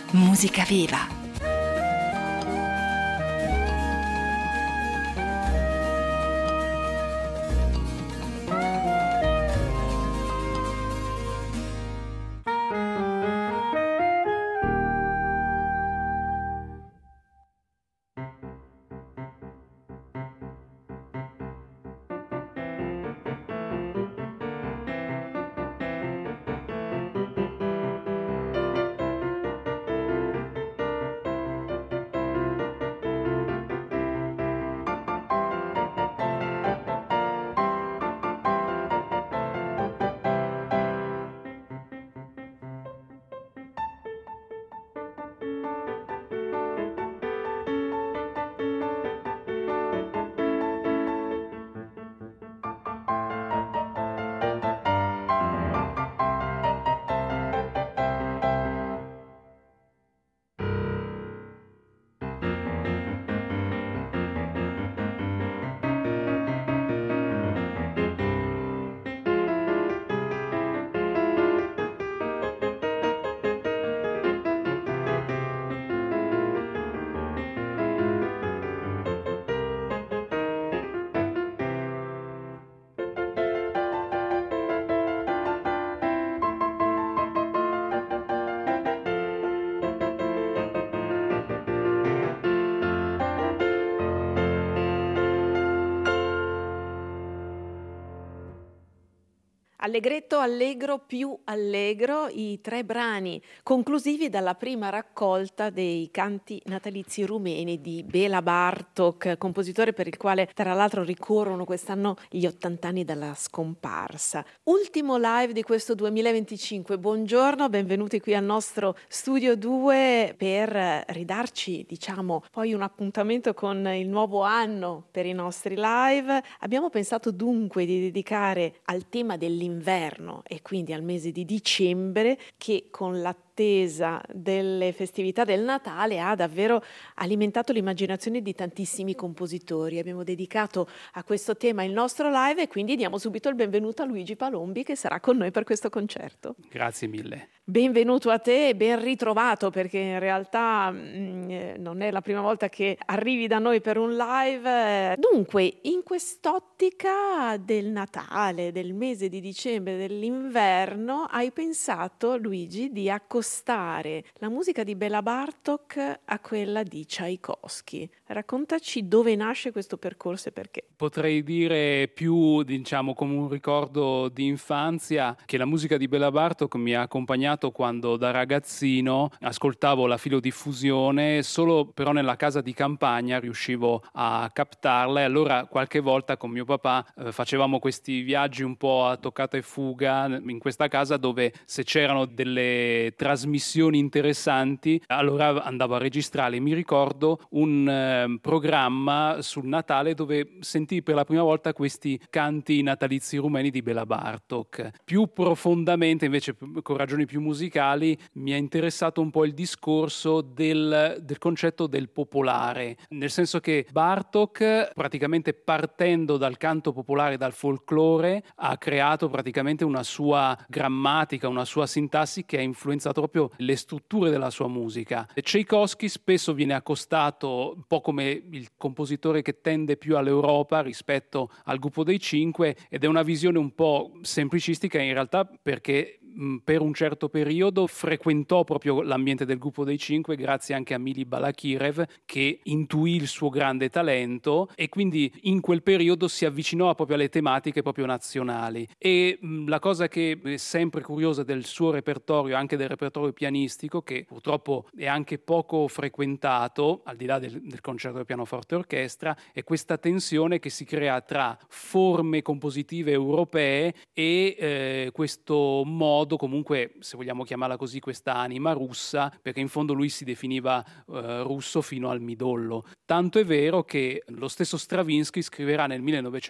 Musica Viva. Allegretto, allegro, più allegro, i 3 brani conclusivi dalla prima raccolta dei canti natalizi rumeni di Béla Bartók, compositore per il quale tra l'altro ricorrono quest'anno gli 80 anni dalla scomparsa. Ultimo live di questo 2025, buongiorno, benvenuti qui al nostro Studio 2 per ridarci, poi un appuntamento con il nuovo anno per i nostri live. Abbiamo pensato dunque di dedicare al tema dell'inverno e quindi al mese di dicembre, che con l'attesa delle festività del Natale ha davvero alimentato l'immaginazione di tantissimi compositori. Abbiamo dedicato a questo tema il nostro live e quindi diamo subito il benvenuto a Luigi Palombi, che sarà con noi per questo concerto. Grazie mille. Benvenuto a te e ben ritrovato, perché in realtà non è la prima volta che arrivi da noi per un live. Dunque, in quest'ottica del Natale, del mese di dicembre, dell'inverno, hai pensato, Luigi, di accostare la musica di Béla Bartók a quella di Tchaikovsky. Raccontaci dove nasce questo percorso e perché. Potrei dire più, come un ricordo di infanzia, che la musica di Béla Bartók mi ha accompagnato quando da ragazzino ascoltavo la filodiffusione, solo però nella casa di campagna riuscivo a captarla, e allora qualche volta con mio papà facevamo questi viaggi un po' a toccata e fuga in questa casa, dove se c'erano delle trasmissioni interessanti allora andavo a registrarle. Mi ricordo un programma sul Natale dove sentii per la prima volta questi canti natalizi rumeni di Béla Bartók. Più profondamente invece, con ragioni più musicali, mi ha interessato un po' il discorso del concetto del popolare, nel senso che Bartók, praticamente partendo dal canto popolare, dal folklore, ha creato praticamente una sua grammatica, una sua sintassi che ha influenzato proprio le strutture della sua musica. Tchaikovsky spesso viene accostato un po' come il compositore che tende più all'Europa rispetto al gruppo dei Cinque, ed è una visione un po' semplicistica in realtà, perché per un certo periodo frequentò proprio l'ambiente del gruppo dei Cinque grazie anche a Mili Balakirev, che intuì il suo grande talento, e quindi in quel periodo si avvicinò proprio alle tematiche proprio nazionali. E la cosa che è sempre curiosa del suo repertorio, anche del repertorio pianistico, che purtroppo è anche poco frequentato al di là del concerto per pianoforte e orchestra, è questa tensione che si crea tra forme compositive europee e questo modo, comunque, se vogliamo chiamarla così, questa anima russa, perché in fondo lui si definiva russo fino al midollo. Tanto è vero che lo stesso Stravinsky scriverà nel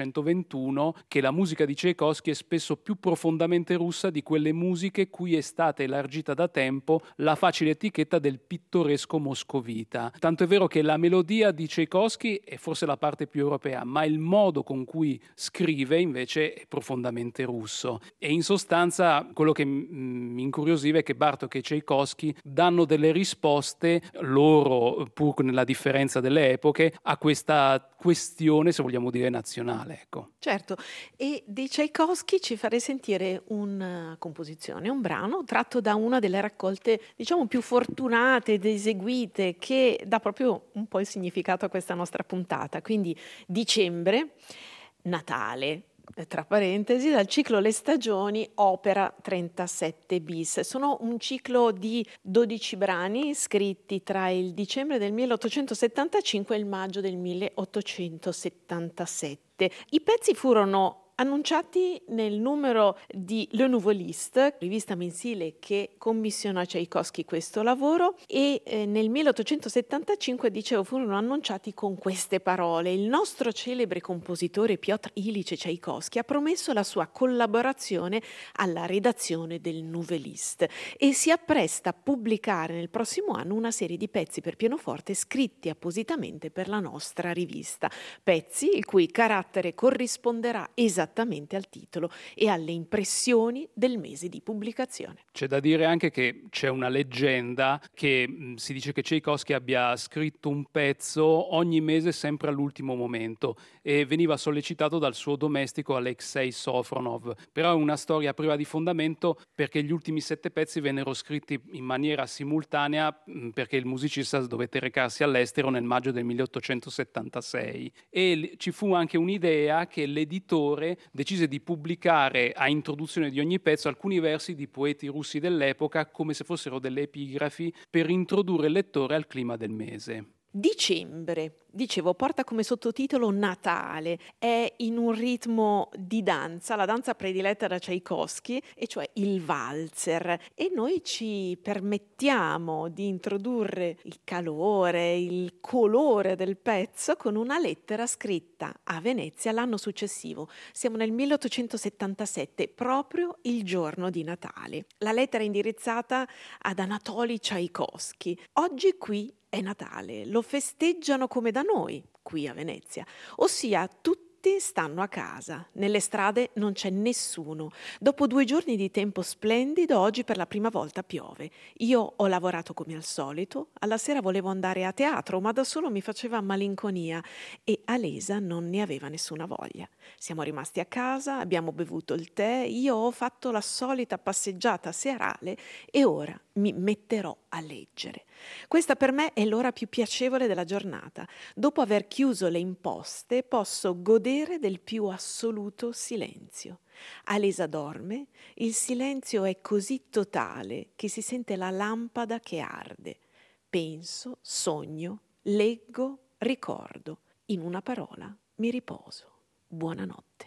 1921 che la musica di Tchaikovsky è spesso più profondamente russa di quelle musiche cui è stata elargita da tempo la facile etichetta del pittoresco moscovita. Tanto è vero che la melodia di Tchaikovsky è forse la parte più europea, ma il modo con cui scrive invece è profondamente russo. E in sostanza quello che che mi incuriosiva è che Bartók e Tchaikovsky danno delle risposte loro, pur nella differenza delle epoche, a questa questione, se vogliamo dire, nazionale. Ecco. Certo, e di Tchaikovsky ci farei sentire una composizione, un brano tratto da una delle raccolte, diciamo, più fortunate ed eseguite, che dà proprio un po' il significato a questa nostra puntata. Quindi dicembre, Natale, tra parentesi, dal ciclo Le Stagioni, opera 37 bis. Sono un ciclo di 12 brani scritti tra il dicembre del 1875 e il maggio del 1877. I pezzi furono annunciati nel numero di Le Nouveau List, rivista mensile che commissionò a Tchaikovsky questo lavoro, e nel 1875, dicevo, furono annunciati con queste parole: il nostro celebre compositore Piotr Ilyich Tchaikovsky ha promesso la sua collaborazione alla redazione del Nouveau List e si appresta a pubblicare nel prossimo anno una serie di pezzi per pianoforte scritti appositamente per la nostra rivista, pezzi il cui carattere corrisponderà esattamente al titolo e alle impressioni del mese di pubblicazione. C'è da dire anche che c'è una leggenda che si dice che Tchaikovsky abbia scritto un pezzo ogni mese sempre all'ultimo momento e veniva sollecitato dal suo domestico Alexei Sofronov, però è una storia priva di fondamento perché gli ultimi 7 pezzi vennero scritti in maniera simultanea perché il musicista dovette recarsi all'estero nel maggio del 1876 e ci fu anche un'idea che l'editore decise di pubblicare a introduzione di ogni pezzo alcuni versi di poeti russi dell'epoca come se fossero delle epigrafi per introdurre il lettore al clima del mese. Dicembre, dicevo, porta come sottotitolo Natale, è in un ritmo di danza, la danza prediletta da Tchaikovsky, e cioè il valzer, e noi ci permettiamo di introdurre il calore, il colore del pezzo con una lettera scritta a Venezia l'anno successivo. Siamo nel 1877, proprio il giorno di Natale. La lettera è indirizzata ad Anatoli Tchaikovsky. Oggi qui è Natale, lo festeggiano come da noi, qui a Venezia, ossia tutti stanno a casa, nelle strade non c'è nessuno. Dopo 2 giorni di tempo splendido, oggi per la prima volta piove. Io ho lavorato come al solito, alla sera volevo andare a teatro, ma da solo mi faceva malinconia e Alesa non ne aveva nessuna voglia. Siamo rimasti a casa, abbiamo bevuto il tè, io ho fatto la solita passeggiata serale e ora mi metterò a leggere. Questa per me è l'ora più piacevole della giornata. Dopo aver chiuso le imposte, posso godere del più assoluto silenzio. Alesa dorme, il silenzio è così totale che si sente la lampada che arde. Penso, sogno, leggo, ricordo. In una parola, mi riposo. Buonanotte.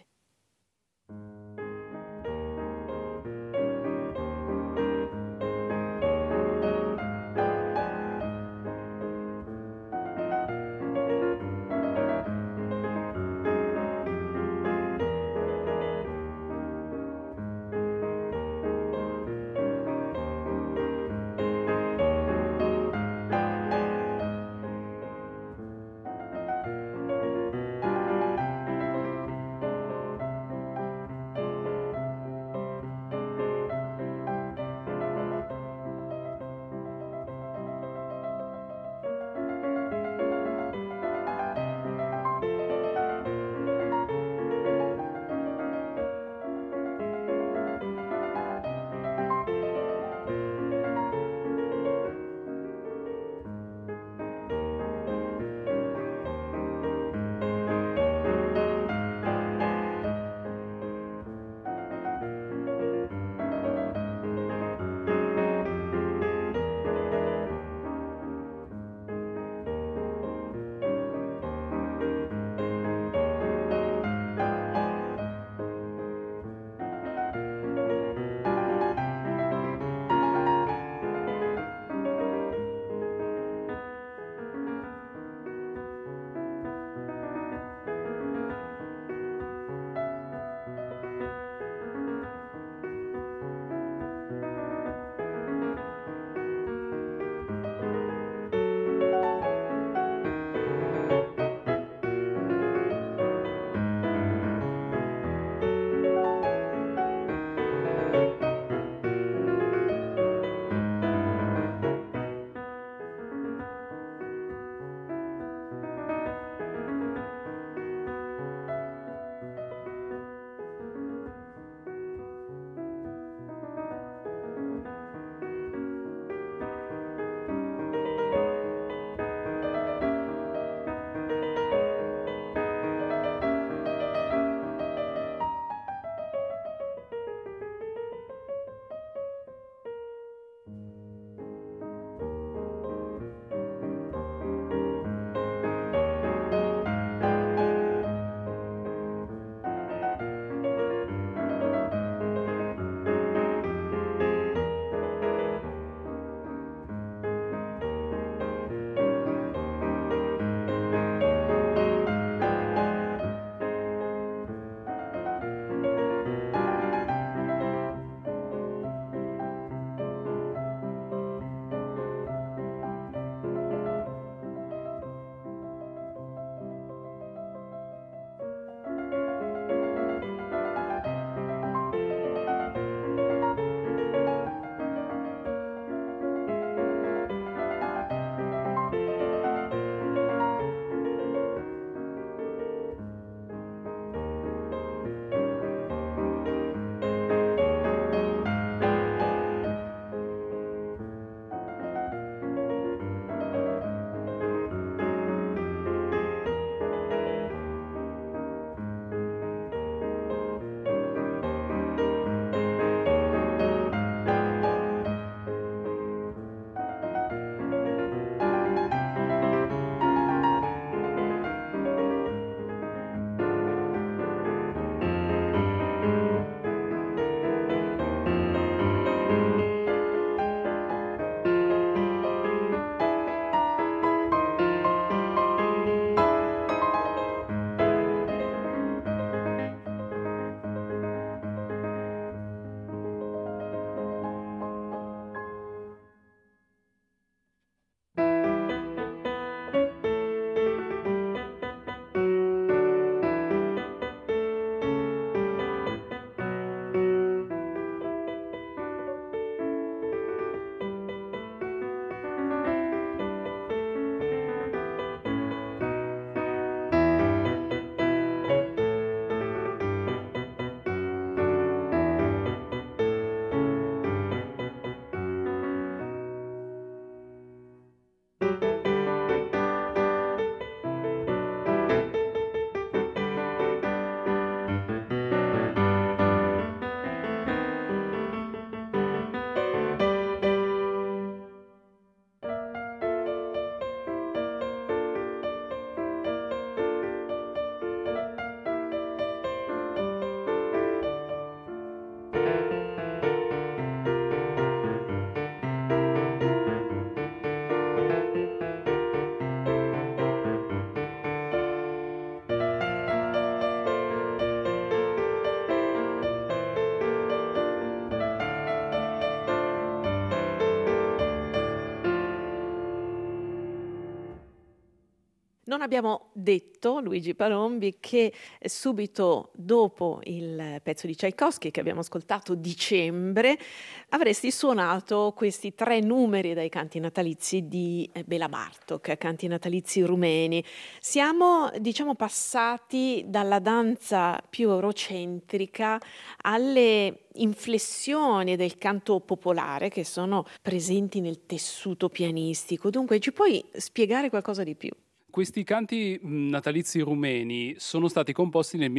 Non abbiamo detto, Luigi Palombi, che subito dopo il pezzo di Tchaikovsky che abbiamo ascoltato, Dicembre, avresti suonato questi 3 numeri dai canti natalizi di Béla Bartók, canti natalizi rumeni. Siamo, diciamo, passati dalla danza più eurocentrica alle inflessioni del canto popolare che sono presenti nel tessuto pianistico. Dunque, ci puoi spiegare qualcosa di più? Questi canti natalizi rumeni sono stati composti nel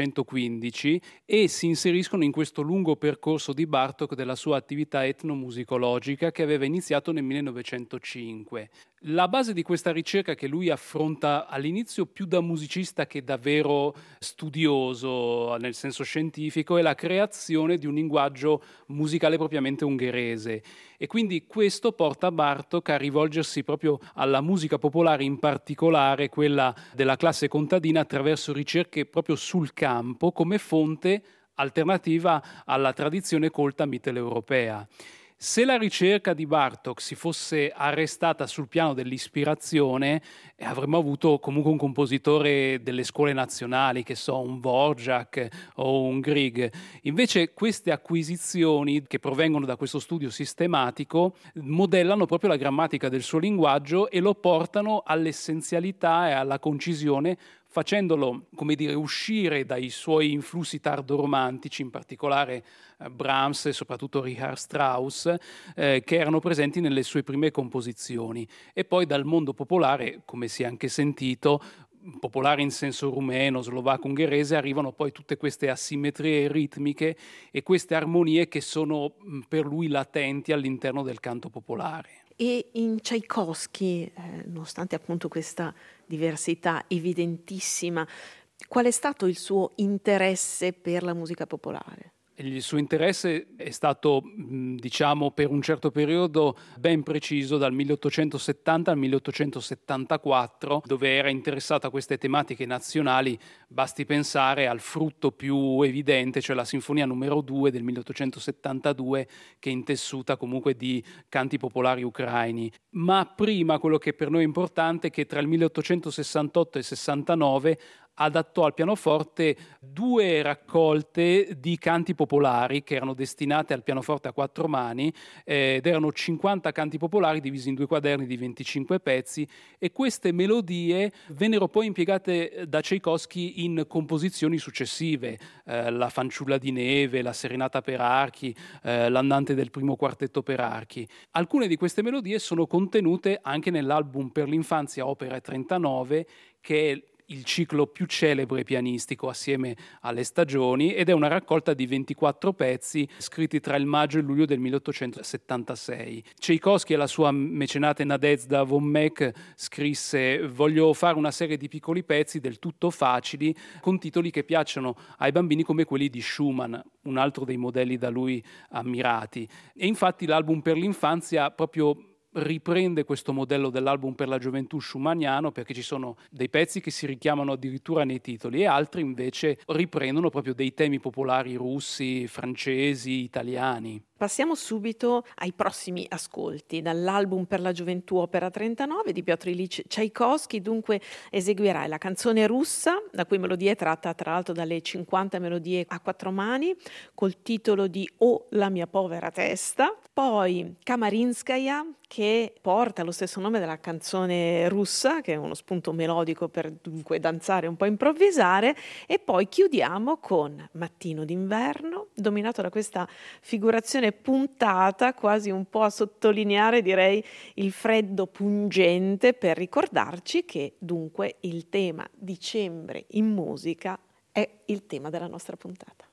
1915 e si inseriscono in questo lungo percorso di Bartók della sua attività etnomusicologica che aveva iniziato nel 1905. La base di questa ricerca, che lui affronta all'inizio più da musicista che da vero studioso nel senso scientifico, è la creazione di un linguaggio musicale propriamente ungherese. E quindi questo porta Bartók a rivolgersi proprio alla musica popolare, in particolare quella della classe contadina, attraverso ricerche proprio sul campo come fonte alternativa alla tradizione colta mitteleuropea. Se la ricerca di Bartók si fosse arrestata sul piano dell'ispirazione, avremmo avuto comunque un compositore delle scuole nazionali, che so, un Dvorak o un Grieg. Invece queste acquisizioni che provengono da questo studio sistematico modellano proprio la grammatica del suo linguaggio e lo portano all'essenzialità e alla concisione, facendolo, come dire, uscire dai suoi influssi tardoromantici, in particolare Brahms e soprattutto Richard Strauss, che erano presenti nelle sue prime composizioni, e poi dal mondo popolare, come si è anche sentito, popolare in senso rumeno, slovacco, ungherese, arrivano poi tutte queste asimmetrie ritmiche e queste armonie che sono per lui latenti all'interno del canto popolare. E in Tchaikovsky, nonostante appunto questa diversità evidentissima, qual è stato il suo interesse per la musica popolare? Il suo interesse è stato, diciamo, per un certo periodo ben preciso, dal 1870 al 1874, dove era interessato a queste tematiche nazionali. Basti pensare al frutto più evidente, cioè la Sinfonia numero 2 del 1872, che è intessuta comunque di canti popolari ucraini. Ma prima, quello che per noi è importante è che tra il 1868 e il 69 adattò al pianoforte 2 raccolte di canti popolari che erano destinate al pianoforte a 4 mani, ed erano 50 canti popolari divisi in 2 quaderni di 25 pezzi, e queste melodie vennero poi impiegate da Tchaikovsky in composizioni successive, la Fanciulla di neve, la Serenata per archi, l'Andante del primo quartetto per archi. Alcune di queste melodie sono contenute anche nell'album per l'infanzia Opera 39, che è il ciclo più celebre pianistico assieme alle stagioni, ed è una raccolta di 24 pezzi scritti tra il maggio e il luglio del 1876. Tchaikovsky e la sua mecenate Nadezhda von Meck scrisse: voglio fare una serie di piccoli pezzi del tutto facili con titoli che piacciono ai bambini, come quelli di Schumann, un altro dei modelli da lui ammirati. E infatti l'album per l'infanzia proprio riprende questo modello dell'album per la gioventù schumanniano, perché ci sono dei pezzi che si richiamano addirittura nei titoli e altri invece riprendono proprio dei temi popolari russi, francesi, italiani. Passiamo subito ai prossimi ascolti. Dall'album per la gioventù Opera 39 di Piotr Ilyich Tchaikovsky dunque eseguirai la canzone russa, la cui melodia è tratta tra l'altro dalle 50 melodie a 4 mani, col titolo di "Oh la mia povera testa", poi Kamarinskaya, che porta lo stesso nome della canzone russa, che è uno spunto melodico per dunque danzare, un po' improvvisare, e poi chiudiamo con Mattino d'inverno, dominato da questa figurazione puntata, quasi un po' a sottolineare, direi, il freddo pungente, per ricordarci che dunque il tema dicembre in musica è il tema della nostra puntata.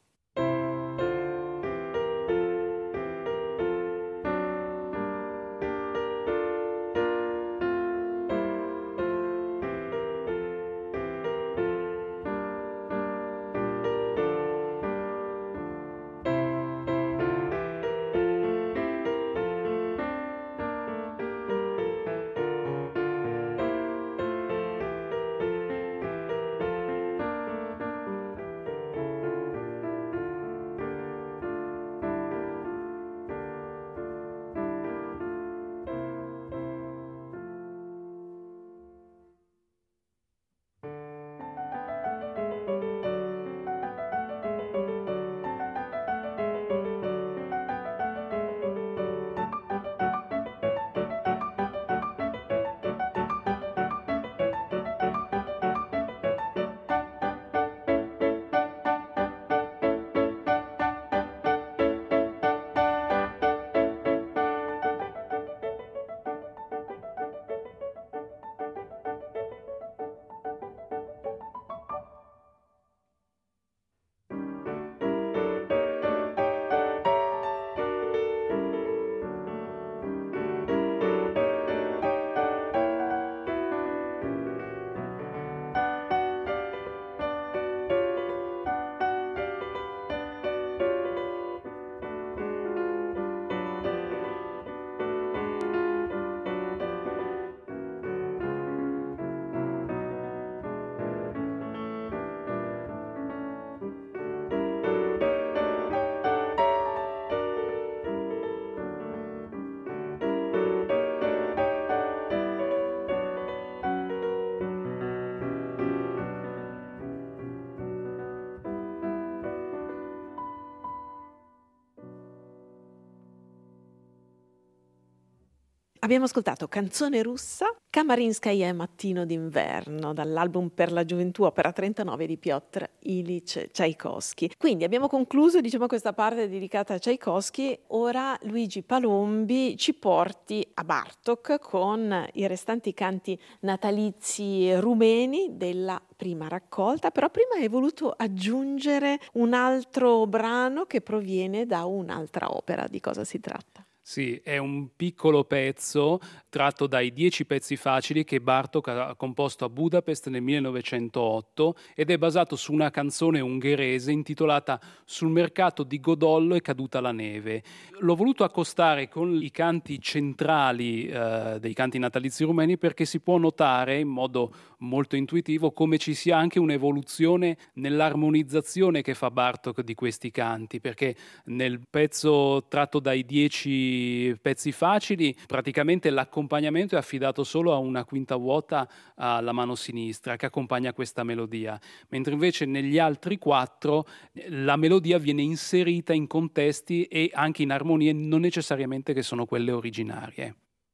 Abbiamo ascoltato Canzone russa, Kamarinskaja e Mattino d'inverno, dall'album Per la gioventù, opera 39 di Piotr Ilyich Tchaikovsky. Quindi abbiamo concluso, questa parte dedicata a Tchaikovsky. Ora Luigi Palombi ci porti a Bartók con i restanti canti natalizi rumeni della prima raccolta, però prima hai voluto aggiungere un altro brano che proviene da un'altra opera. Di cosa si tratta? Sì, è un piccolo pezzo tratto dai 10 pezzi facili che Bartók ha composto a Budapest nel 1908 ed è basato su una canzone ungherese intitolata Sul mercato di Godollo è caduta la neve. L'ho voluto accostare con i canti centrali dei canti natalizi rumeni perché si può notare in modo molto intuitivo come ci sia anche un'evoluzione nell'armonizzazione che fa Bartók di questi canti, perché nel pezzo tratto dai 10 pezzi facili praticamente l'accompagnamento è affidato solo a una quinta vuota alla mano sinistra che accompagna questa melodia, mentre invece negli altri 4 la melodia viene inserita in contesti e anche in armonie non necessariamente che sono quelle originarie.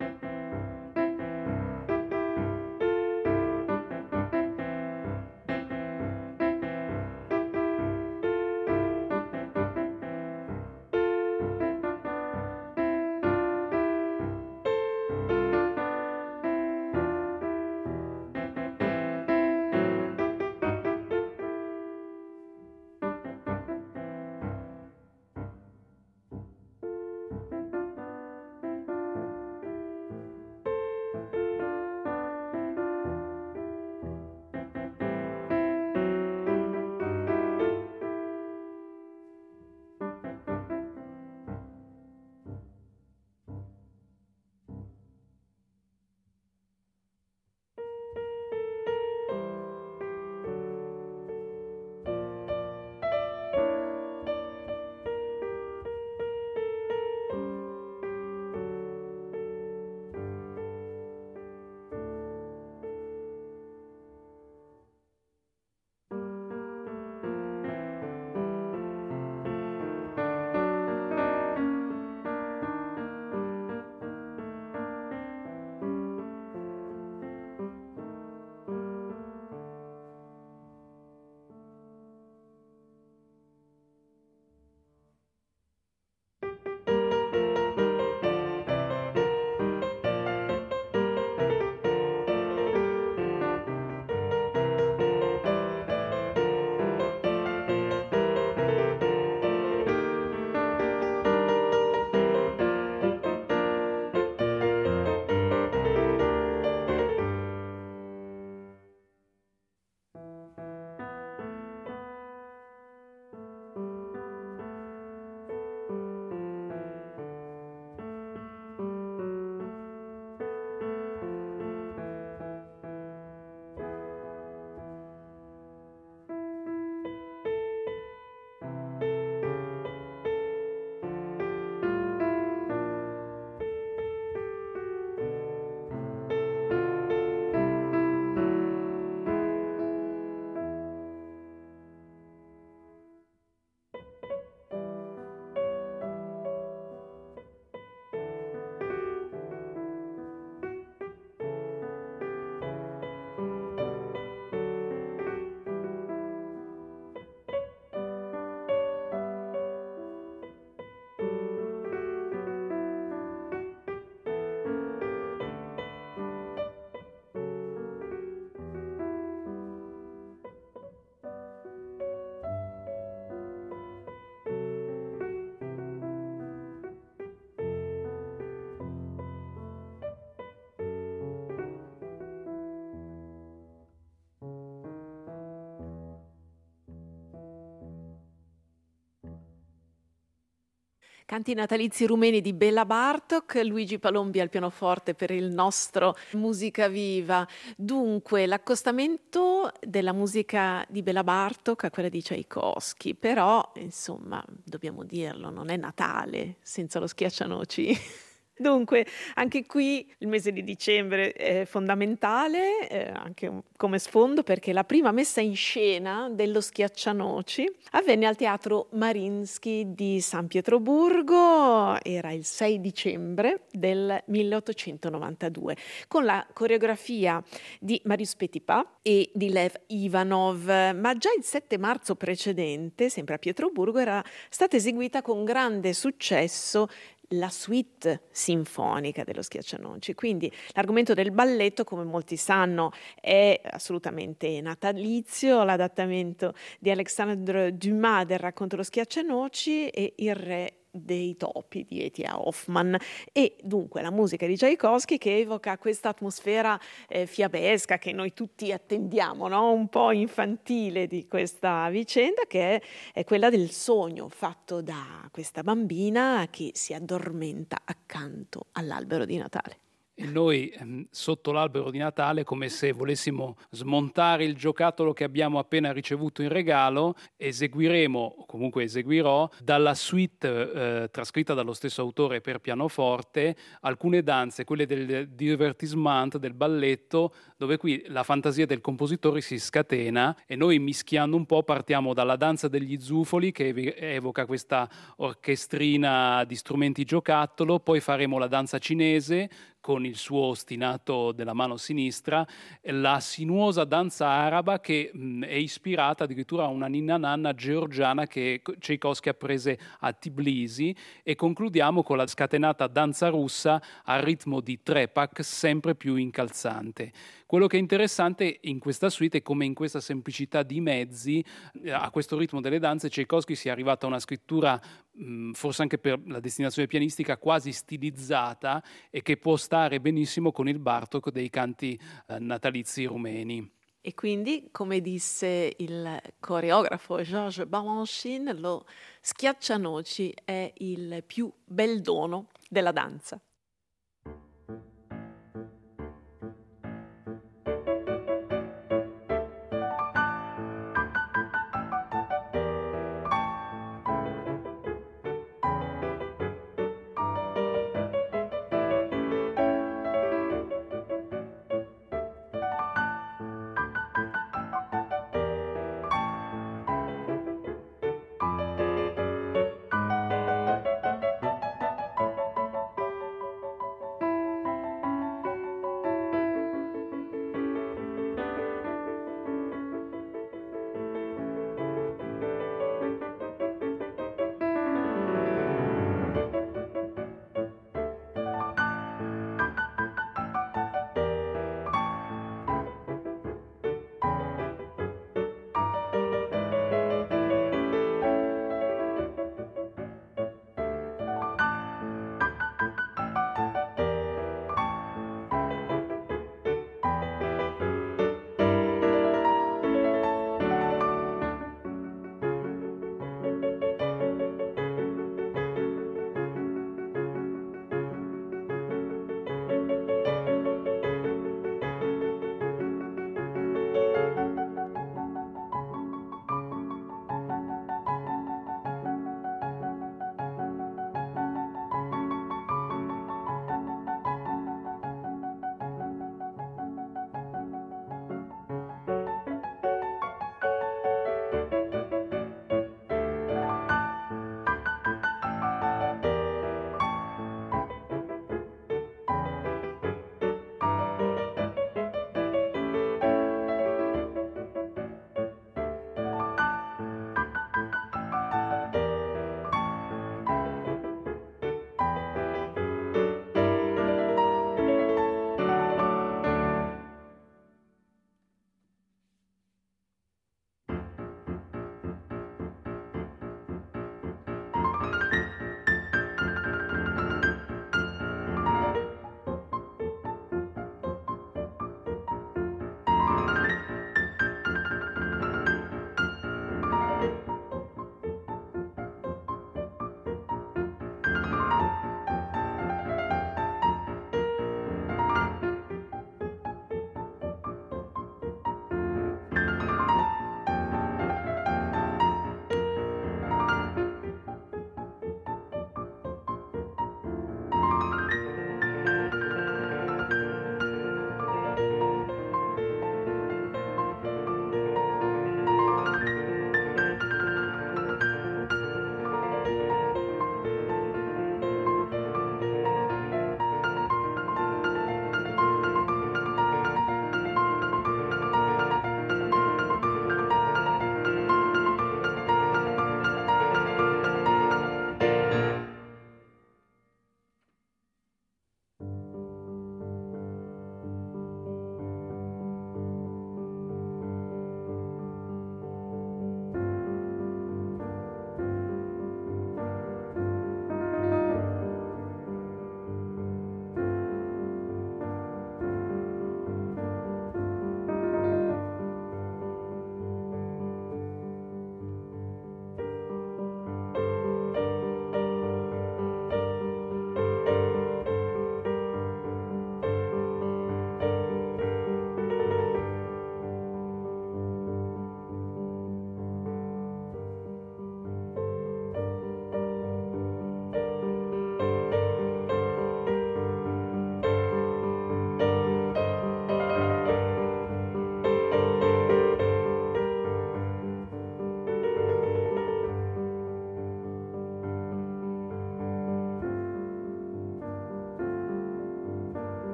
Canti natalizi rumeni di Béla Bartók, Luigi Palombi al pianoforte per il nostro Musica Viva. Dunque, l'accostamento della musica di Béla Bartók a quella di Tchaikovsky, però, insomma, dobbiamo dirlo, non è Natale senza lo schiaccianoci. Dunque, anche qui il mese di dicembre è fondamentale, anche come sfondo, perché la prima messa in scena dello Schiaccianoci avvenne al Teatro Mariinsky di San Pietroburgo, era il 6 dicembre del 1892, con la coreografia di Marius Petipa e di Lev Ivanov, ma già il 7 marzo precedente, sempre a Pietroburgo, era stata eseguita con grande successo la suite sinfonica dello Schiaccianoci. Quindi l'argomento del balletto, come molti sanno, è assolutamente natalizio, l'adattamento di Alexandre Dumas del racconto Lo Schiaccianoci e Il re dei topi di E.T.A. Hoffmann, e dunque la musica di Tchaikovsky che evoca questa atmosfera fiabesca che noi tutti attendiamo, no? Un po' infantile di questa vicenda, che è quella del sogno fatto da questa bambina che si addormenta accanto all'albero di Natale. E noi sotto l'albero di Natale, come se volessimo smontare il giocattolo che abbiamo appena ricevuto in regalo, eseguiremo, o comunque eseguirò, dalla suite trascritta dallo stesso autore per pianoforte, alcune danze, quelle del divertissement, del balletto, dove qui la fantasia del compositore si scatena e noi, mischiando un po', partiamo dalla danza degli zufoli, che evoca questa orchestrina di strumenti giocattolo, poi faremo la danza cinese con il suo ostinato della mano sinistra, la sinuosa danza araba che è ispirata addirittura a una ninna nanna georgiana che Tchaikovsky ha prese a Tbilisi, e concludiamo con la scatenata danza russa al ritmo di trepak sempre più incalzante. Quello che è interessante in questa suite è come in questa semplicità di mezzi, a questo ritmo delle danze, Tchaikovsky sia arrivato a una scrittura forse anche per la destinazione pianistica quasi stilizzata e che può stare benissimo con il Bartók dei canti natalizi rumeni. E quindi, come disse il coreografo Georges Balanchine, lo Schiaccianoci è il più bel dono della danza.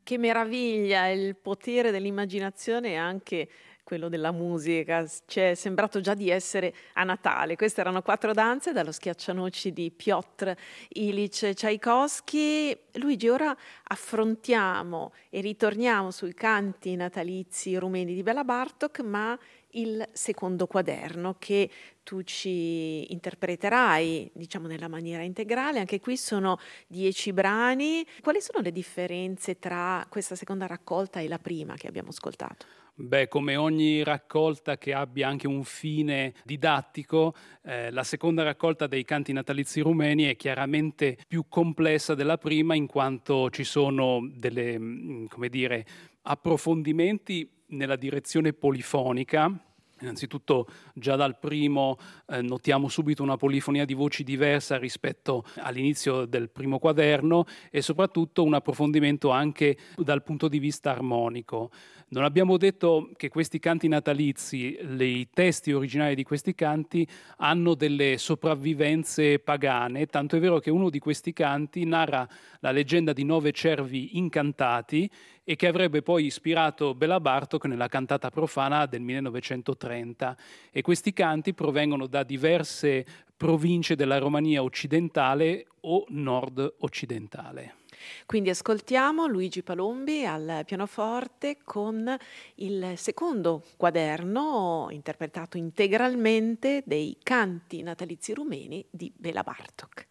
Che meraviglia, il potere dell'immaginazione e anche quello della musica. Ci è sembrato già di essere a Natale. Queste erano 4 danze dallo Schiaccianoci di Piotr Ilyich Tchaikovsky. Luigi, ora affrontiamo e ritorniamo sui canti natalizi rumeni di Béla Bartók, ma il secondo quaderno che tu ci interpreterai, diciamo, nella maniera integrale. Anche qui sono 10 brani. Quali sono le differenze tra questa seconda raccolta e la prima che abbiamo ascoltato? Beh, come ogni raccolta che abbia anche un fine didattico, la seconda raccolta dei canti natalizi rumeni è chiaramente più complessa della prima, in quanto ci sono come dire, approfondimenti nella direzione polifonica. Innanzitutto già dal primo notiamo subito una polifonia di voci diversa rispetto all'inizio del primo quaderno e soprattutto un approfondimento anche dal punto di vista armonico. Non abbiamo detto che questi canti natalizi, i testi originali di questi canti, hanno delle sopravvivenze pagane, tanto è vero che uno di questi canti narra la leggenda di 9 cervi incantati e che avrebbe poi ispirato Béla Bartók nella cantata profana del 1930. E questi canti provengono da diverse province della Romania occidentale o nord-occidentale. Quindi ascoltiamo Luigi Palombi al pianoforte con il secondo quaderno interpretato integralmente dei canti natalizi rumeni di Béla Bartók.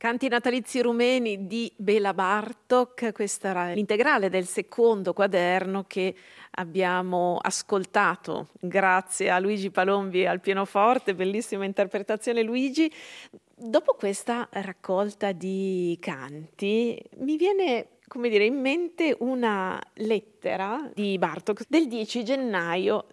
Canti natalizi rumeni di Béla Bartók, questa era l'integrale del secondo quaderno che abbiamo ascoltato grazie a Luigi Palombi al pianoforte, bellissima interpretazione Luigi. Dopo questa raccolta di canti mi viene in mente una lettera di Bartók del 10 gennaio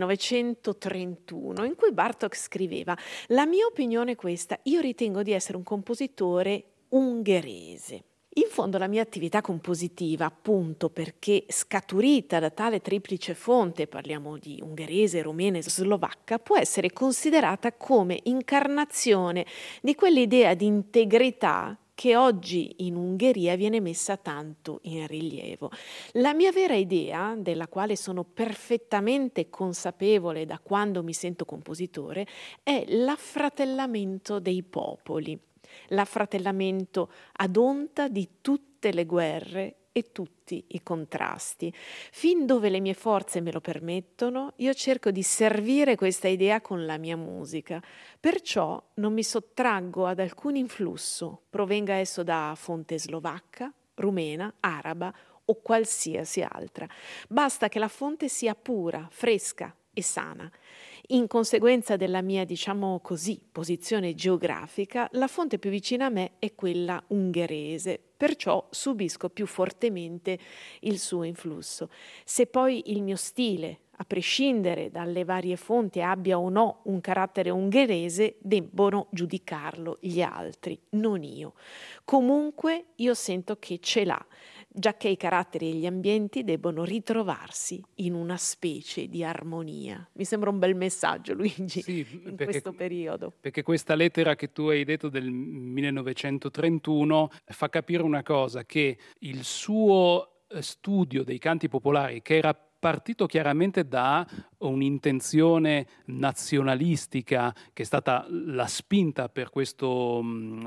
1931 in cui Bartók scriveva: la mia opinione è questa, io ritengo di essere un compositore ungherese. In fondo la mia attività compositiva, appunto perché scaturita da tale triplice fonte, parliamo di ungherese, rumena e slovacca, può essere considerata come incarnazione di quell'idea di integrità che oggi in Ungheria viene messa tanto in rilievo. La mia vera idea, della quale sono perfettamente consapevole da quando mi sento compositore, è l'affratellamento dei popoli, l'affratellamento ad onta di tutte le guerre e tutti i contrasti. Fin dove le mie forze me lo permettono, io cerco di servire questa idea con la mia musica. Perciò non mi sottraggo ad alcun influsso, provenga esso da fonte slovacca, rumena, araba o qualsiasi altra. Basta che la fonte sia pura, fresca e sana. In conseguenza della mia, posizione geografica, la fonte più vicina a me è quella ungherese, perciò subisco più fortemente il suo influsso. Se poi il mio stile, a prescindere dalle varie fonti, abbia o no un carattere ungherese, debbono giudicarlo gli altri, non io. Comunque io sento che ce l'ha, giacché i caratteri e gli ambienti debbono ritrovarsi in una specie di armonia. Mi sembra un bel messaggio, Luigi, in questo periodo. Perché questa lettera che tu hai detto del 1931 fa capire una cosa, che il suo studio dei canti popolari, che era partito chiaramente da un'intenzione nazionalistica che è stata la spinta per questo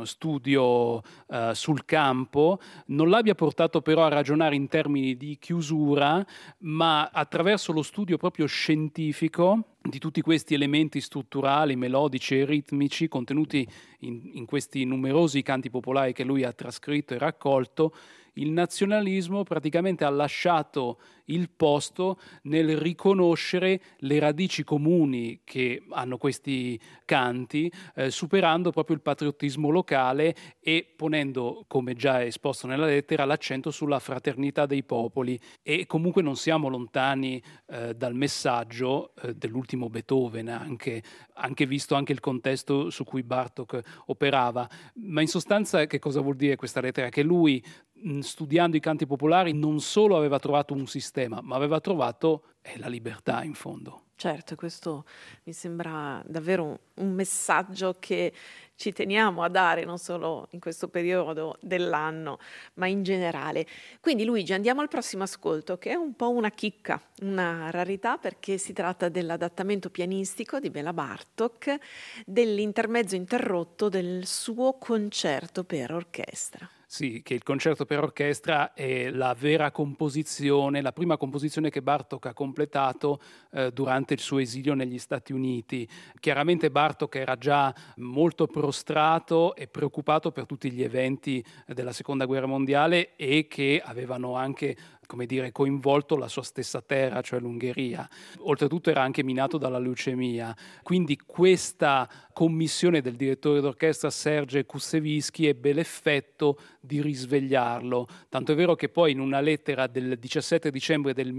studio sul campo, non l'abbia portato però a ragionare in termini di chiusura, ma attraverso lo studio proprio scientifico di tutti questi elementi strutturali, melodici e ritmici contenuti in questi numerosi canti popolari che lui ha trascritto e raccolto, il nazionalismo praticamente ha lasciato il posto nel riconoscere le radici comuni che hanno questi canti, superando proprio il patriottismo locale e ponendo, come già esposto nella lettera, l'accento sulla fraternità dei popoli. E comunque non siamo lontani dal messaggio dell'ultimo Beethoven, anche visto anche il contesto su cui Bartók operava. Ma in sostanza che cosa vuol dire questa lettera? Che lui, studiando i canti popolari, non solo aveva trovato un sistema, ma aveva trovato la libertà in fondo. Certo, questo mi sembra davvero un messaggio che ci teniamo a dare non solo in questo periodo dell'anno, ma in generale. Quindi Luigi, andiamo al prossimo ascolto, che è un po' una chicca, una rarità, perché si tratta dell'adattamento pianistico di Béla Bartók dell'intermezzo interrotto del suo concerto per orchestra. Sì, che il concerto per orchestra è la vera composizione, la prima composizione che Bartók ha completato durante il suo esilio negli Stati Uniti. Chiaramente Bartók era già molto prostrato e preoccupato per tutti gli eventi della Seconda Guerra Mondiale e che avevano anche coinvolto la sua stessa terra, cioè l'Ungheria. Oltretutto era anche minato dalla leucemia. Quindi questa commissione del direttore d'orchestra Serge Kusewiski ebbe l'effetto di risvegliarlo. Tanto è vero che poi in una lettera del 17 dicembre del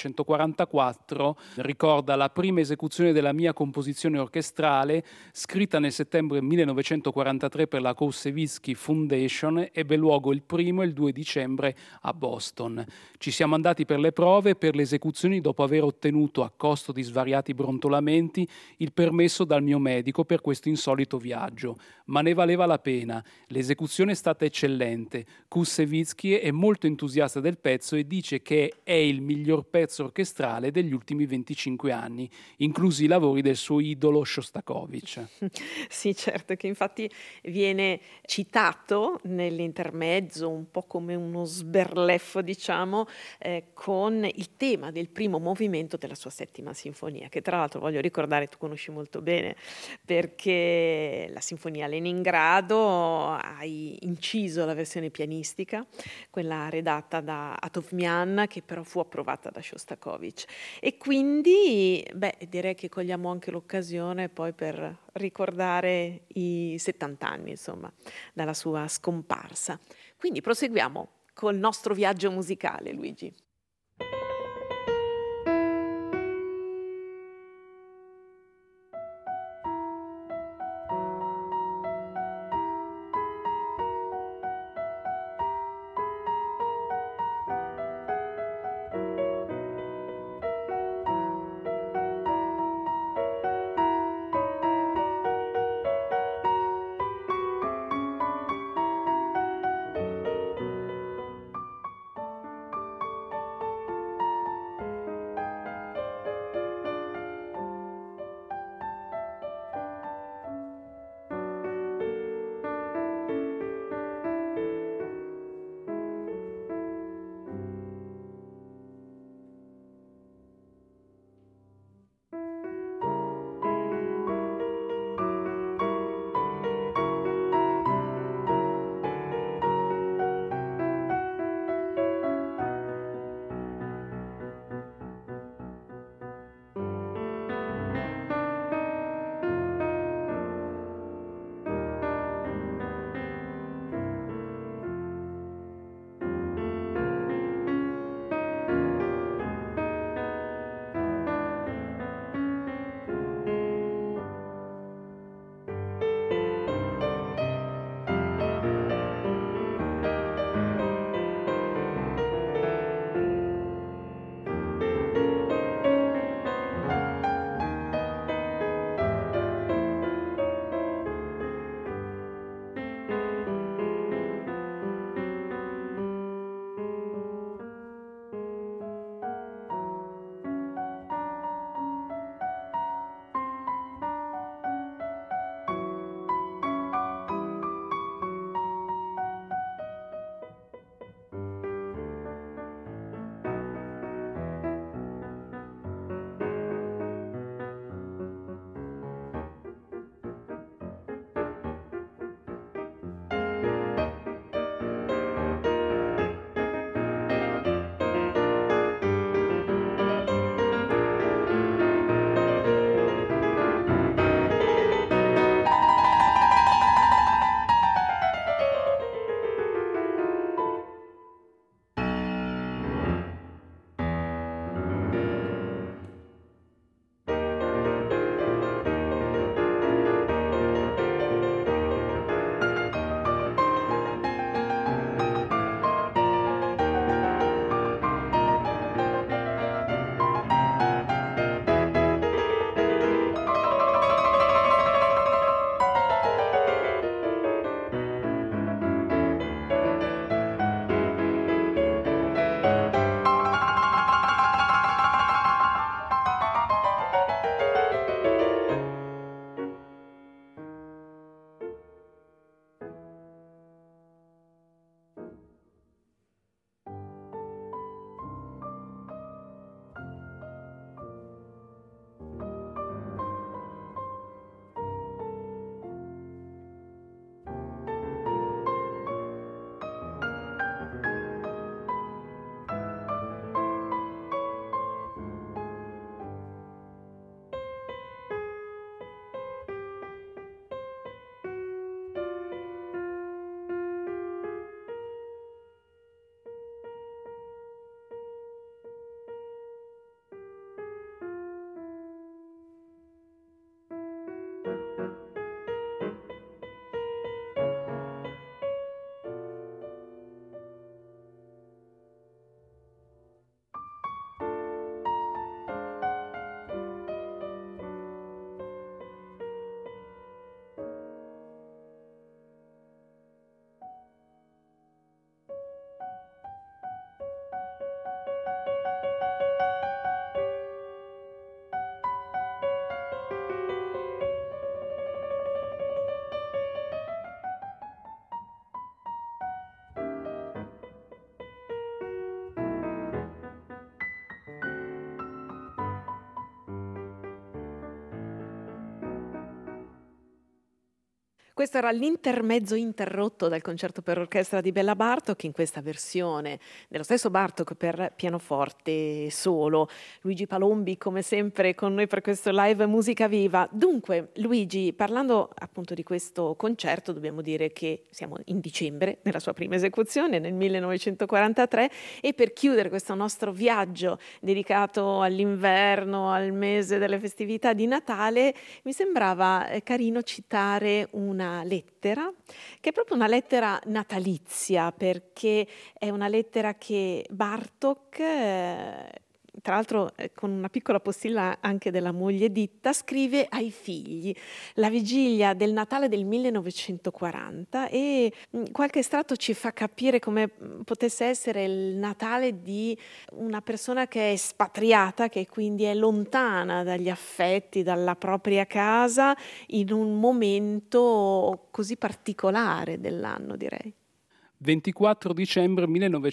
1944 ricorda: la prima esecuzione della mia composizione orchestrale, scritta nel settembre 1943 per la Kusewiski Foundation, ebbe luogo il 1 e il 2 dicembre a Boston. Ci siamo andati per le prove e per le esecuzioni dopo aver ottenuto, a costo di svariati brontolamenti, il permesso dal mio medico per questo insolito viaggio. Ma ne valeva la pena. L'esecuzione è stata eccellente. Kusewiski è molto entusiasta del pezzo e dice che è il miglior pezzo orchestrale degli ultimi 25 anni, inclusi i lavori del suo idolo Shostakovich. Sì, certo, che infatti viene citato nell'intermezzo, un po' come uno sberleffo, diciamo, con il tema del primo movimento della sua settima sinfonia, che tra l'altro voglio ricordare tu conosci molto bene, perché la sinfonia Leningrado hai inciso la versione pianistica, quella redatta da Atovmian, che però fu approvata da Shostakovich. E quindi, direi che cogliamo anche l'occasione poi per ricordare i 70 anni, insomma, dalla sua scomparsa. Quindi proseguiamo col nostro viaggio musicale, Luigi. Questo era l'intermezzo interrotto dal concerto per orchestra di Béla Bartók, in questa versione dello stesso Bartók per pianoforte solo. Luigi Palombi, come sempre, con noi per questo live Musica Viva. Dunque, Luigi, parlando appunto di questo concerto, dobbiamo dire che siamo in dicembre, nella sua prima esecuzione, nel 1943, e per chiudere questo nostro viaggio dedicato all'inverno, al mese delle festività di Natale, mi sembrava carino citare una lettera, che è proprio una lettera natalizia, perché è una lettera che Bartók, tra l'altro con una piccola postilla anche della moglie Ditta, scrive ai figli la vigilia del Natale del 1940, e qualche estratto ci fa capire come potesse essere il Natale di una persona che è espatriata, che quindi è lontana dagli affetti, dalla propria casa, in un momento così particolare dell'anno, direi. 24 dicembre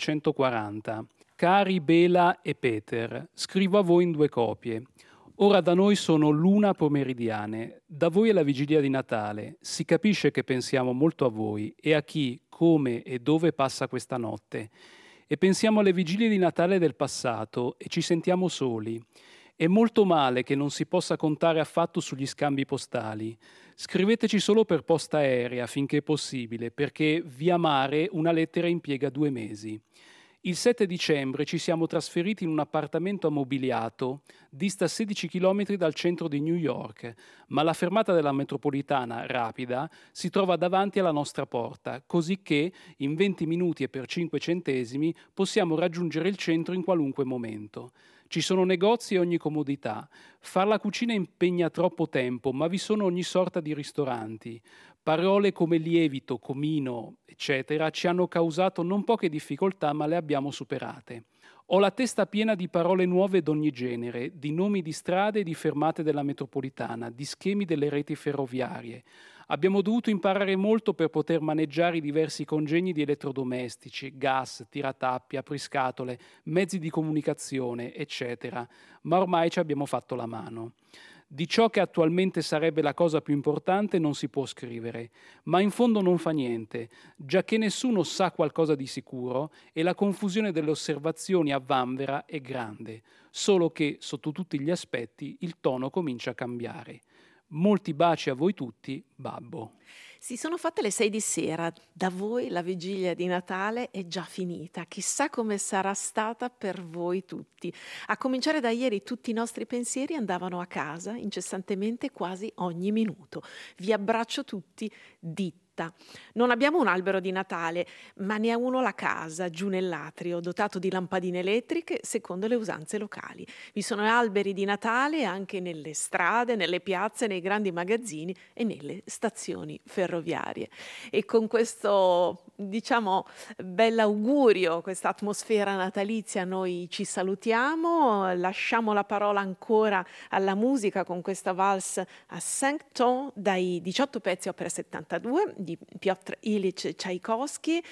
1940. Cari Bela e Peter, scrivo a voi in 2 copie. Ora da noi sono l'1 pomeridiane, da voi è la vigilia di Natale. Si capisce che pensiamo molto a voi e a chi, come e dove passa questa notte. E pensiamo alle vigilie di Natale del passato e ci sentiamo soli. È molto male che non si possa contare affatto sugli scambi postali. Scriveteci solo per posta aerea finché è possibile, perché via mare una lettera impiega 2 mesi. Il 7 dicembre ci siamo trasferiti in un appartamento ammobiliato, dista 16 km dal centro di New York, ma la fermata della metropolitana rapida si trova davanti alla nostra porta, così che in 20 minuti e per 5 centesimi possiamo raggiungere il centro in qualunque momento. Ci sono negozi e ogni comodità. Far la cucina impegna troppo tempo, ma vi sono ogni sorta di ristoranti. Parole come lievito, comino, eccetera, ci hanno causato non poche difficoltà, ma le abbiamo superate. Ho la testa piena di parole nuove d'ogni genere, di nomi di strade e di fermate della metropolitana, di schemi delle reti ferroviarie. Abbiamo dovuto imparare molto per poter maneggiare i diversi congegni di elettrodomestici, gas, tiratappi, apriscatole, mezzi di comunicazione, eccetera, ma ormai ci abbiamo fatto la mano. Di ciò che attualmente sarebbe la cosa più importante non si può scrivere, ma in fondo non fa niente, giacché nessuno sa qualcosa di sicuro e la confusione delle osservazioni a vanvera è grande, solo che, sotto tutti gli aspetti, il tono comincia a cambiare. Molti baci a voi tutti, Babbo. Si sono fatte le 6 di sera, da voi la vigilia di Natale è già finita, chissà come sarà stata per voi tutti. A cominciare da ieri tutti i nostri pensieri andavano a casa incessantemente quasi ogni minuto. Vi abbraccio tutti, Ditta. Non abbiamo un albero di Natale, ma ne ha uno la casa, giù nell'atrio, dotato di lampadine elettriche secondo le usanze locali. Vi sono alberi di Natale anche nelle strade, nelle piazze, nei grandi magazzini e nelle stazioni ferroviarie. E con questo, diciamo, bell'augurio, questa atmosfera natalizia, noi ci salutiamo, lasciamo la parola ancora alla musica con questa valse a 5 temps dai 18 pezzi opera 72 di Piotr Ilyich Tchaikovsky.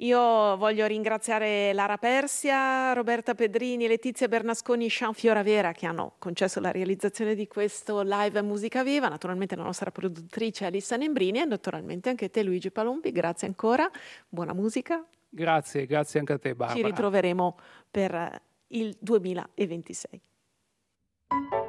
Io voglio ringraziare Lara Persia, Roberta Pedrini, Letizia Bernasconi e Sean Fioravera che hanno concesso la realizzazione di questo live Musica Viva, naturalmente la nostra produttrice Alissa Nembrini e naturalmente anche te Luigi Palombi, grazie ancora, buona musica. Grazie anche a te Barbara. Ci ritroveremo per il 2026.